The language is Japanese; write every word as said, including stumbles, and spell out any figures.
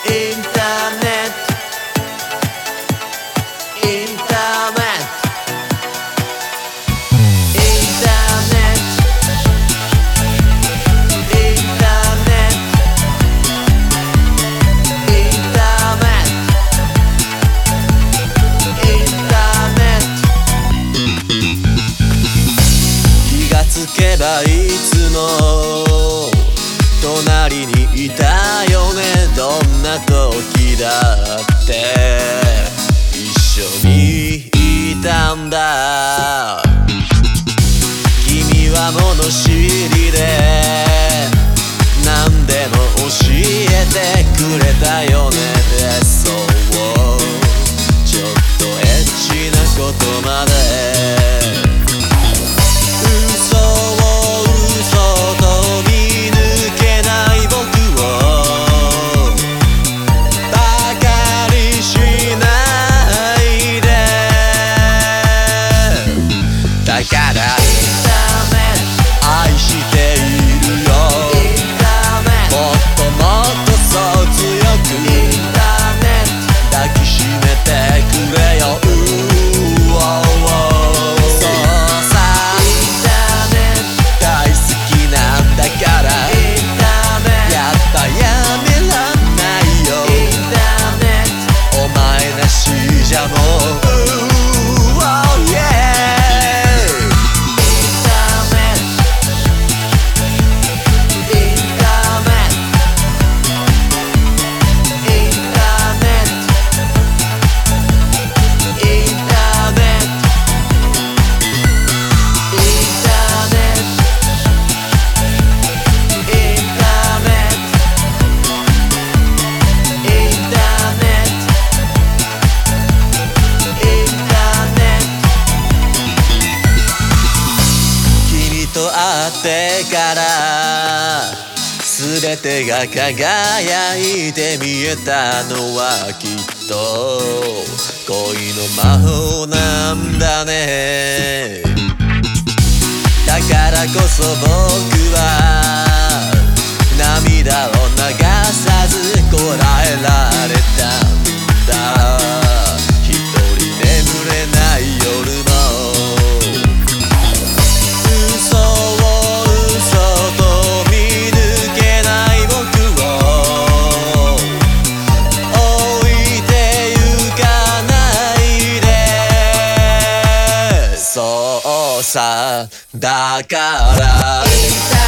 インターネットインターネットインターネットインターネットインターネットインターネット気がつけばいつも隣にいたよね。どんな時だって一緒にいたんだ。君は物知りで何でも教えてくれたよね。そうちょっとエッチなことまでってから全てが輝いて見えたのはきっと恋の魔法なんだね。だからこそ僕は涙を流さずこらえられたんだ。一人眠れない夜もさだから